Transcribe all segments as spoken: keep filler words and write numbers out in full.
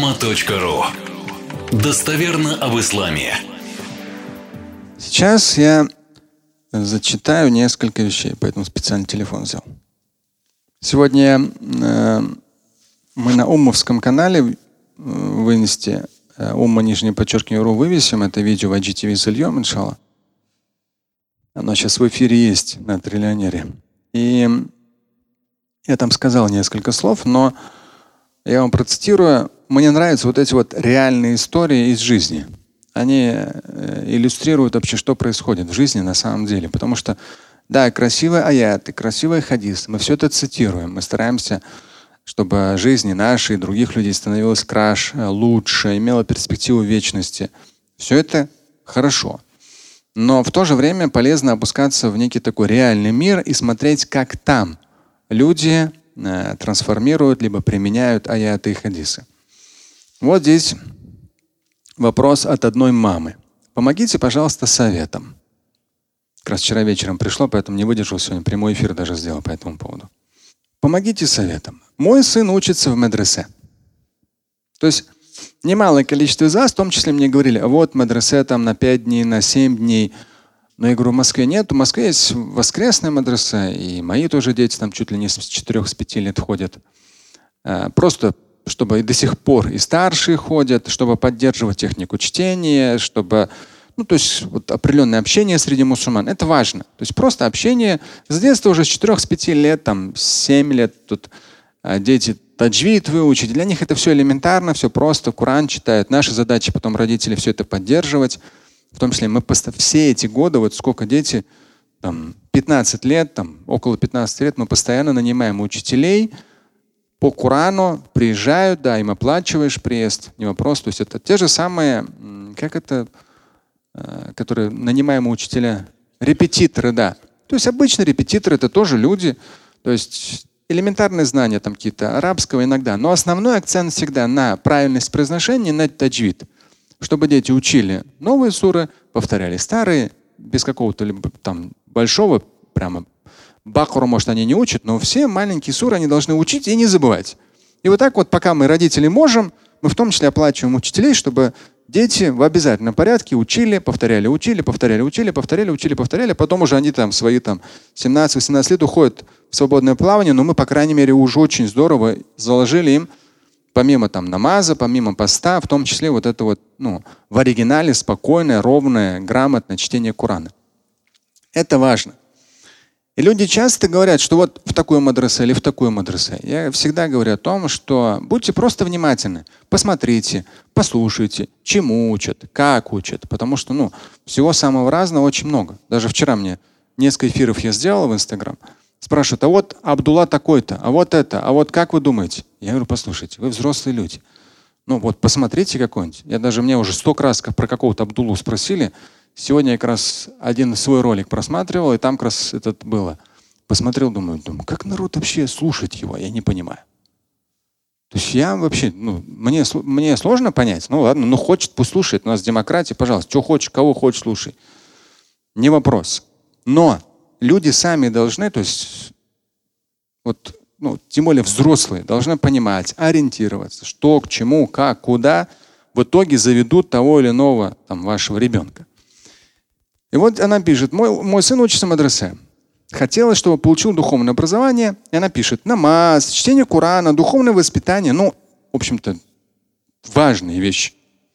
Умма точка ру. Достоверно об исламе. Сейчас я зачитаю несколько вещей, поэтому специально телефон взял. Сегодня э, мы на Уммовском канале э, вынести, э, Умма, нижнее подчеркивание, ру вывесим это видео в ай джи ти ви зальем, иншалла. Оно сейчас в эфире есть на Триллионере. И я там сказал несколько слов, но я вам процитирую. Мне нравятся вот эти вот реальные истории из жизни. Они иллюстрируют вообще, что происходит в жизни на самом деле. Потому что, да, красивые аяты, красивые хадисы, мы все это цитируем. Мы стараемся, чтобы жизнь нашей и других людей становилась краше, лучше, имела перспективу вечности. Все это хорошо. Но в то же время полезно опускаться в некий такой реальный мир и смотреть, как там люди э, трансформируют либо применяют аяты и хадисы. Вот здесь вопрос от одной мамы. Помогите, пожалуйста, советом. Как раз вчера вечером пришло, поэтому не выдержал, сегодня прямой эфир даже сделал по этому поводу. Помогите советом. Мой сын учится в медресе. То есть немалое количество из вас, в том числе мне говорили, а вот медресе там на пять дней, на семь дней. Но я говорю, в Москве нет. В Москве есть воскресная медресе, и мои тоже дети там чуть ли не с четырёх, с пяти лет ходят. Просто чтобы и до сих пор и старшие ходят, чтобы поддерживать технику чтения, чтобы, ну, то есть вот определенное общение среди мусульман. Это важно. То есть просто общение с детства уже с четырёх, с пяти лет, там, с семи лет тут а, дети таджвид выучить. Для них это все элементарно, все просто, Коран читают. Наша задача потом родители все это поддерживать. В том числе мы все эти годы, вот сколько дети, там, пятнадцать лет, там, около пятнадцати лет, мы постоянно нанимаем учителей по Корану, приезжают, да, им оплачиваешь приезд, не вопрос. То есть это те же самые, как это, которые нанимаемые учителя, репетиторы, да. То есть обычно репетиторы это тоже люди, то есть элементарные знания там какие-то арабского иногда, но основной акцент всегда на правильность произношения, на таджвид, чтобы дети учили новые суры, повторяли старые, без какого-то либо там большого прямо. Бакуру, может, они не учат, но все маленькие суры они должны учить и не забывать. И вот так вот, пока мы, родители, можем, мы в том числе оплачиваем учителей, чтобы дети в обязательном порядке учили, повторяли, учили, повторяли, учили, повторяли, учили, повторяли. Потом уже они там свои там семнадцать-восемнадцать лет уходят в свободное плавание, но мы, по крайней мере, уже очень здорово заложили им, помимо там намаза, помимо поста, в том числе вот это вот, ну, в оригинале спокойное, ровное, грамотное чтение Корана. Это важно. И люди часто говорят, что вот в такую мадресе или в такую мадресе. Я всегда говорю о том, что будьте просто внимательны. Посмотрите, послушайте, чему учат, как учат. Потому что ну, всего самого разного очень много. Даже вчера мне несколько эфиров я сделал в Инстаграм. Спрашивают, а вот Абдулла такой-то, а вот это, а вот как вы думаете? Я говорю, послушайте, вы взрослые люди. Ну вот посмотрите какой-нибудь. Я даже мне уже сто раз про какого-то Абдуллу спросили. Сегодня я как раз один свой ролик просматривал, и там как раз это было. Посмотрел, думаю, думаю, как народ вообще слушает его, я не понимаю. То есть я вообще, ну, мне, мне сложно понять. Ну ладно, ну хочет, пусть слушает. У нас демократия, пожалуйста, что хочешь, кого хочешь, слушай. Не вопрос. Но люди сами должны, то есть, вот, ну, тем более взрослые, должны понимать, ориентироваться, что, к чему, как, куда в итоге заведут того или иного там, вашего ребенка. И вот она пишет, мой, мой сын учится в мадресе. Хотелось, чтобы получил духовное образование. И она пишет, намаз, чтение Корана, духовное воспитание. Ну, в общем-то, важные вещи.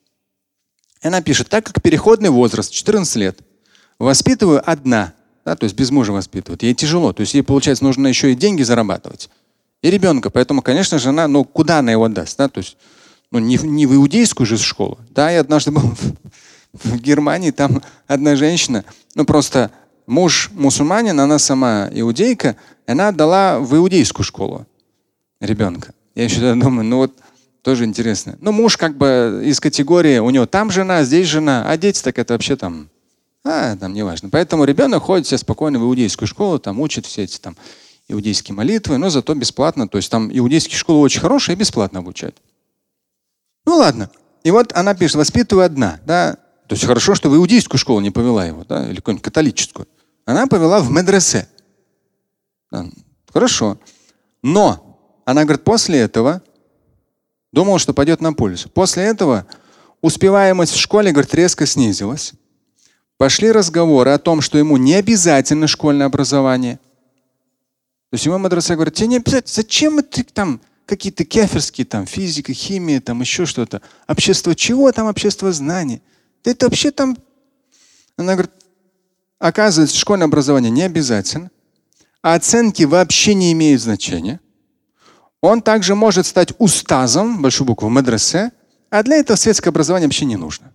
И она пишет, так как переходный возраст, четырнадцать лет, воспитываю одна. Да, то есть без мужа воспитывает. Ей тяжело. То есть ей, получается, нужно еще и деньги зарабатывать. И ребенка. Поэтому, конечно же, она, ну, куда она его даст? Да? То есть, ну, не, не в иудейскую же школу. Да, я однажды был в Германии, там одна женщина, ну просто муж мусульманин, она сама иудейка, и она отдала в иудейскую школу ребенка. Я еще думаю, ну вот тоже интересно. Ну муж как бы из категории, у него там жена, здесь жена, а дети так это вообще там, а там не важно. Поэтому ребенок ходит себе спокойно в иудейскую школу, там учит все эти там иудейские молитвы, но зато бесплатно. То есть там иудейские школы очень хорошие и бесплатно обучают. Ну ладно. И вот она пишет, воспитываю одна, да. То есть хорошо, что в иудейскую школу не повела его, да, или какую-нибудь католическую. Она повела в медресе. Да, хорошо. Но она говорит, после этого Думал, что пойдет на пользу. После этого успеваемость в школе, говорит, резко снизилась. Пошли разговоры о том, что ему не обязательно школьное образование. То есть ему мадраса говорит, тебе не обязательно, зачем ты там какие-то кефирские, там, физика, химия, там еще что-то. Общество чего там, общество знаний? Да это вообще там… Она говорит, оказывается, школьное образование не обязательно, а оценки вообще не имеют значения. Он также может стать устазом, большую букву, в мадресе, а для этого светское образование вообще не нужно.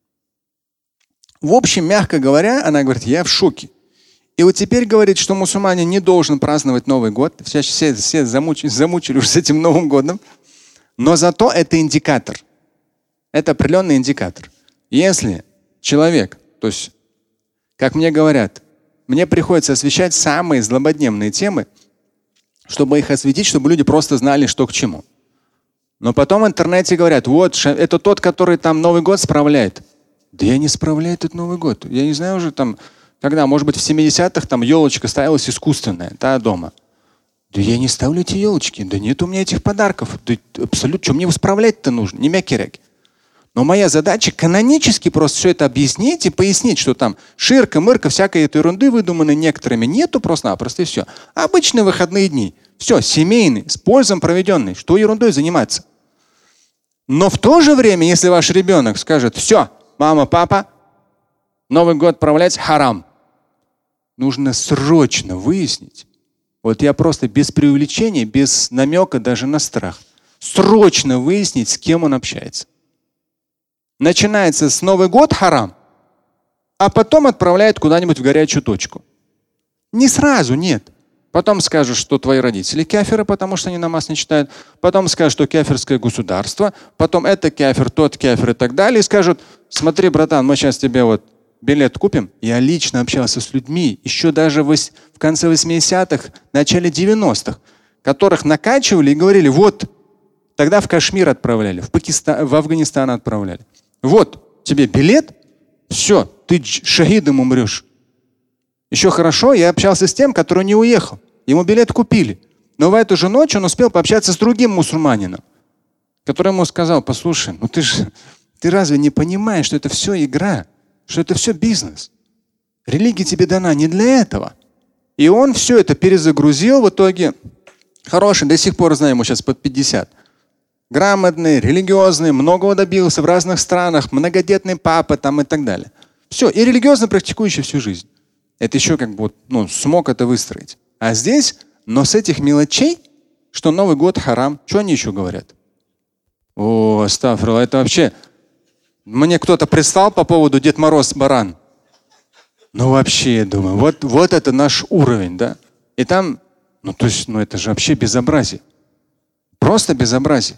В общем, мягко говоря, она говорит, я в шоке. И вот теперь говорит, что мусульманин не должен праздновать Новый год. Все, все, все замучили, замучили уже с этим Новым годом. Но зато это индикатор. Это определенный индикатор. Если человек, то есть, как мне говорят, мне приходится освещать самые злободневные темы, чтобы их осветить, чтобы люди просто знали, что к чему. Но потом в интернете говорят, вот, это тот, который там Новый год справляет. Да я не справляю этот Новый год. Я не знаю уже там, когда, может быть, в семидесятых там елочка ставилась искусственная, да, дома. Да я не ставлю эти елочки. Да нет у меня этих подарков. Да, абсолютно. Что мне его справлять-то нужно? Не мякерек. Но моя задача канонически просто все это объяснить и пояснить, что там ширка, мырка, всякой этой ерунды выдуманной некоторыми нету просто-напросто и все. Обычные выходные дни. Все, семейный, с пользой проведенный. Что ерундой заниматься? Но в то же время, если ваш ребенок скажет, все, мама, папа, Новый год справлять харам, нужно срочно выяснить. Вот я просто без преувеличения, без намека даже на страх, срочно выяснить, с кем он общается. Начинается с Новый год харам, а потом отправляет куда-нибудь в горячую точку. Не сразу, нет. Потом скажут, что твои родители кафиры, потому что они намаз не читают. Потом скажут, что кафирское государство. Потом это кафир, тот кафир и так далее. И скажут, смотри, братан, мы сейчас тебе вот билет купим. Я лично общался с людьми, еще даже в конце восьмидесятых, начале девяностых, которых накачивали и говорили, вот, тогда в Кашмир отправляли, в Пакистан, в Афганистан отправляли. Вот тебе билет, все, ты шахидом умрешь. Еще хорошо, я общался с тем, который не уехал. Ему билет купили. Но в эту же ночь он успел пообщаться с другим мусульманином, который ему сказал, послушай, ну ты же, ты разве не понимаешь, что это все игра, что это все бизнес? Религия тебе дана не для этого. И он все это перезагрузил в итоге. Хороший, до сих пор знаю, ему сейчас под пятьдесят. Грамотный, религиозный, многого добился в разных странах, многодетный папа там и так далее. Все, и религиозно практикующий всю жизнь. Это еще как бы ну, смог это выстроить. А здесь, но с этих мелочей, что Новый год харам, что они еще говорят? О, астафрилла, это вообще… Мне кто-то прислал по поводу Дед Мороз баран. Ну вообще, я думаю, вот, вот это наш уровень, да? И там, ну то есть, ну это же вообще безобразие. Просто безобразие.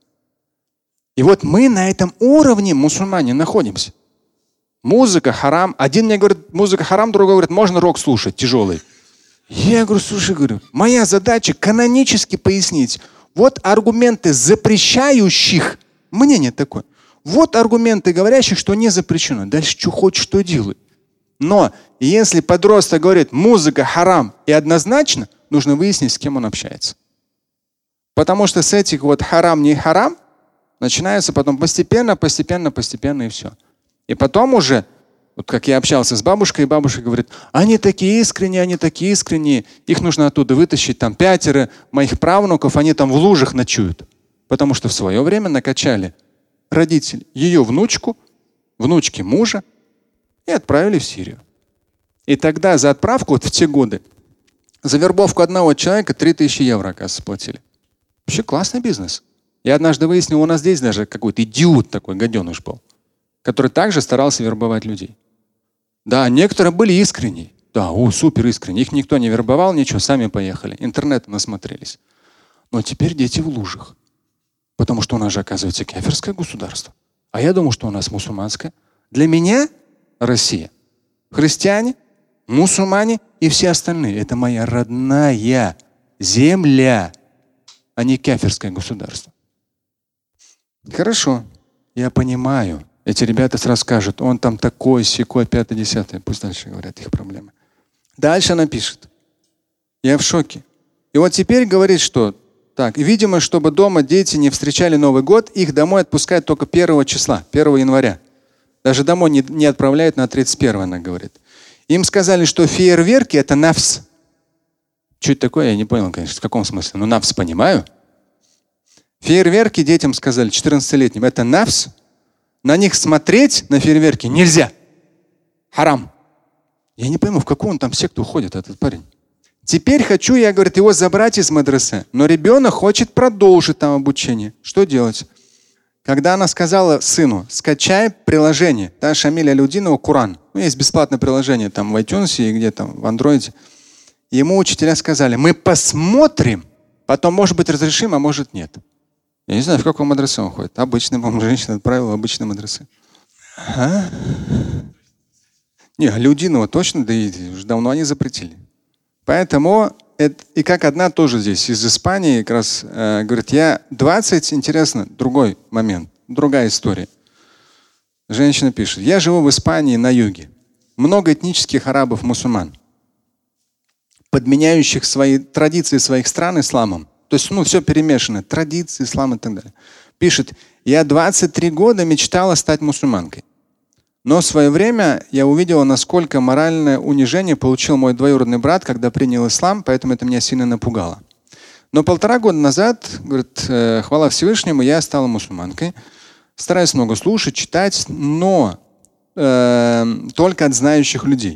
И вот мы на этом уровне, мусульмане, находимся. Музыка харам. Один мне говорит, музыка харам, другой говорит, можно рок слушать, тяжелый. Я говорю, слушай, говорю, моя задача канонически пояснить. Вот аргументы запрещающих, мнение такое. Вот аргументы говорящих, что не запрещено. Дальше что хочешь, что делай. Но если подросток говорит, музыка харам, и однозначно, нужно выяснить, с кем он общается. Потому что с этих вот харам, не харам, начинается потом постепенно, постепенно, постепенно и все. И потом уже, вот как я общался с бабушкой, и бабушка говорит, они такие искренние, они такие искренние, их нужно оттуда вытащить, там пятеро моих правнуков, они там в лужах ночуют. Потому что в свое время накачали родители ее внучку, внучки мужа и отправили в Сирию. И тогда за отправку, вот в те годы, за вербовку одного человека три тысячи евро, оказывается, платили. Вообще классный бизнес. Я однажды выяснил, у нас здесь даже какой-то идиот такой, гаденыш был, который также старался вербовать людей. Да, некоторые были искренние. Да, о, супер искренние. Их никто не вербовал, ничего, сами поехали. Интернет насмотрелись. Но теперь дети в лужах. Потому что у нас же, оказывается, кафирское государство. А я думал, что у нас мусульманское. Для меня Россия. Христиане, мусульмане и все остальные. Это моя родная земля, а не кафирское государство. Хорошо, я понимаю. Эти ребята сразу скажут, он там такой, сякой, пятый, десятый. Пусть дальше говорят их проблемы. Дальше она пишет. Я в шоке. И вот теперь говорит, что Так, и видимо, чтобы дома дети не встречали Новый год, их домой отпускают только первого числа, первого января. Даже домой не, не отправляют на тридцать первое, она говорит. Им сказали, что фейерверки это нафс. Что это такое, я не понял, конечно, в каком смысле. Но нафс понимаю. Фейерверки детям сказали, четырнадцатилетним, это нафс. На них смотреть, на фейерверки, нельзя. Харам. Я не пойму, в какую он там секту уходит, этот парень. Теперь хочу, я, говорит, его забрать из мадресе, но ребенок хочет продолжить там обучение. Что делать? Когда она сказала сыну, скачай приложение, да, Шамиль Аль-Удинова Куран. Ну, есть бесплатное приложение там в iTunes и где там в Андроиде. Ему учителя сказали, мы посмотрим, потом, может быть, разрешим, а может нет. Я не знаю, в каком мадресе он ходит. Обычный, по-моему, женщина отправила в обычный мадресе. А? Не, Аль-Удинова точно, да и уже давно они запретили. Поэтому, это, и как одна тоже здесь из Испании, как раз э, говорит, я двадцать, интересно, другой момент, другая история. Женщина пишет, я живу в Испании на юге. Много этнических арабов-мусульман, подменяющих свои традиции своих стран исламом. То есть, ну, все перемешано, традиции, ислам и так далее. Пишет, я двадцать три года мечтала стать мусульманкой. Но в свое время я увидела, насколько моральное унижение получил мой двоюродный брат, когда принял ислам, поэтому это меня сильно напугало. Но полтора года назад, говорит, э, хвала Всевышнему, я стала мусульманкой. Стараюсь много слушать, читать, но э, только от знающих людей.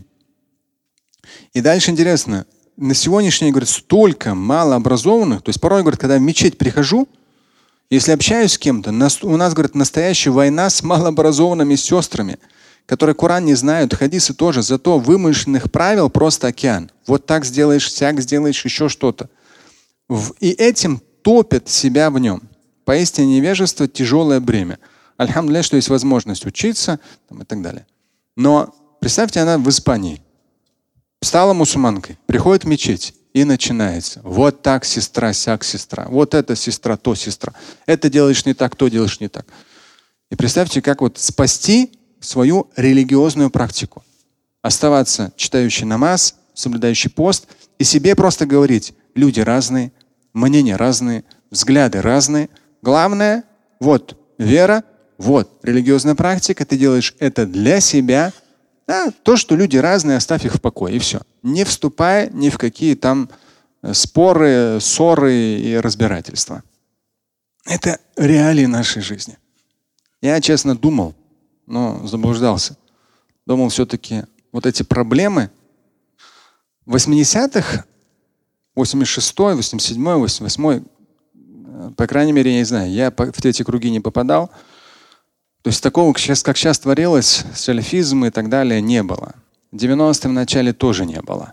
И дальше интересно, на сегодняшний день, говорит, столько малообразованных, то есть порой, говорит, когда в мечеть прихожу, если общаюсь с кем-то, у нас, говорит, настоящая война с малообразованными сестрами, которые Коран не знают, хадисы тоже, зато вымышленных правил просто океан. Вот так сделаешь, сяк сделаешь, еще что-то. И этим топят себя в нем. Поистине невежество – тяжелое бремя. Альхамдулилля, что есть возможность учиться там, и так далее. Но представьте, она в Испании. Стала мусульманкой, приходит в мечеть. И начинается. Вот так сестра, сяк сестра. Вот эта сестра, то сестра. Это делаешь не так, то делаешь не так. И представьте, как вот спасти свою религиозную практику. Оставаться читающий намаз, соблюдающий пост и себе просто говорить, люди разные, мнения разные, взгляды разные. Главное, вот вера, вот религиозная практика, ты делаешь это для себя. Да, то, что люди разные, оставь их в покое, и все. Не вступая ни в какие там споры, ссоры и разбирательства. Это реалии нашей жизни. Я, честно, думал, но заблуждался. Думал, все-таки вот эти проблемы в восьмидесятых, восемьдесят шестой, восемьдесят седьмой, восемьдесят восьмой, по крайней мере, я не знаю, я в эти круги не попадал. То есть такого, как сейчас, как сейчас творилось, салафизм и так далее, не было. В девяностых в начале тоже не было.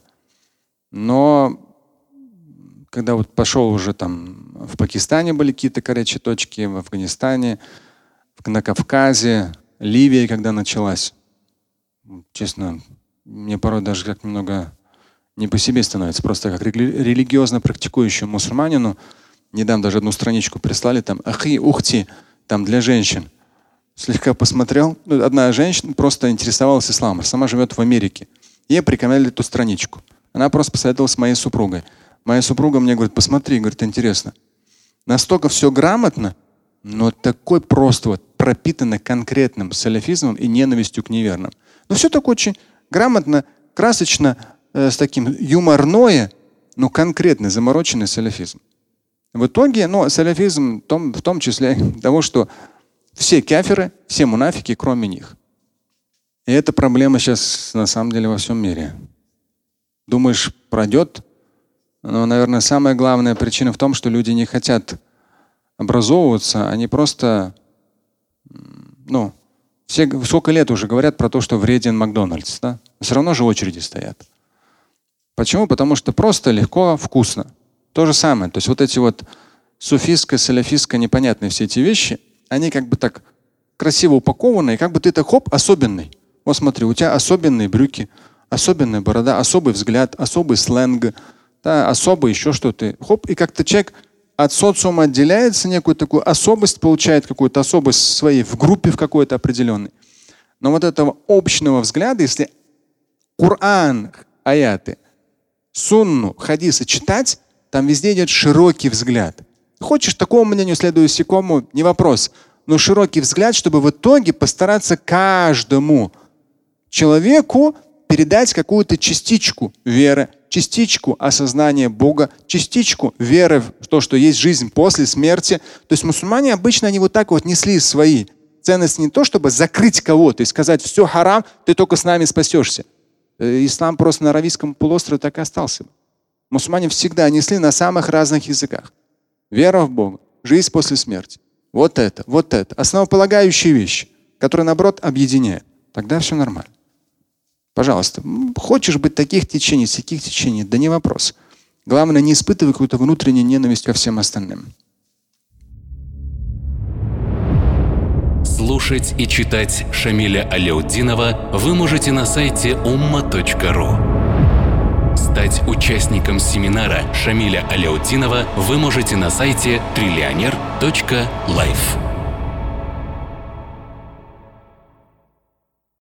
Но когда вот пошел уже там, в Пакистане были какие-то горячие точки, в Афганистане, на Кавказе, Ливия, когда началась, честно, мне порой даже как немного не по себе становится. Просто как религиозно практикующему мусульманину, недавно даже одну страничку прислали, там ахи, ухти, там для женщин. Слегка посмотрел. Одна женщина просто интересовалась исламом. Сама живет в Америке. Ей порекомендовали эту страничку. Она просто посоветовалась с моей супругой. Моя супруга мне говорит, посмотри, говорит, интересно. Настолько все грамотно, но такой просто вот пропитано конкретным салафизмом и ненавистью к неверным. Но все так очень грамотно, красочно, э, с таким юморное, но конкретный, замороченный салафизм. В итоге, ну, салафизм в том, в том числе того, что все кафиры, все мунафики, кроме них. И эта проблема сейчас на самом деле во всем мире. Думаешь, пройдет? Но, наверное, самая главная причина в том, что люди не хотят образовываться, они просто, ну, все сколько лет уже говорят про то, что вреден Макдональдс, да? Все равно же очереди стоят. Почему? Потому что просто легко, вкусно. То же самое. То есть вот эти вот суфистско, салафистско, непонятные все эти вещи, они как бы так красиво упакованы, и как бы ты так хоп, особенный. Вот смотри, у тебя особенные брюки, особенная борода, особый взгляд, особый сленг, да, особый еще что-то. Хоп, и как-то человек от социума отделяется, некую такую особость получает, какую-то особость своей в группе в какой-то определенной. Но вот этого общего взгляда, если Коран, аяты, сунну, хадисы читать, там везде идет широкий взгляд. Хочешь такому мнению, следуй сякому, не вопрос. Но широкий взгляд, чтобы в итоге постараться каждому человеку передать какую-то частичку веры, частичку осознания Бога, частичку веры в то, что есть жизнь после смерти. То есть мусульмане обычно они вот так вот несли свои ценности не то, чтобы закрыть кого-то и сказать: все харам, ты только с нами спасешься. Ислам просто на Аравийском полуострове так и остался. Мусульмане всегда несли на самых разных языках. Вера в Бога, жизнь после смерти. Вот это, вот это. Основополагающие вещи, которые, наоборот, объединяют. Тогда все нормально. Пожалуйста, хочешь быть таких течений, всяких течений, да не вопрос. Главное, не испытывай какую-то внутреннюю ненависть ко всем остальным. Слушать и читать Шамиля Аляутдинова вы можете на сайте умма точка ру. Стать участником семинара Шамиля Аляутдинова вы можете на сайте триллионер точка лайф.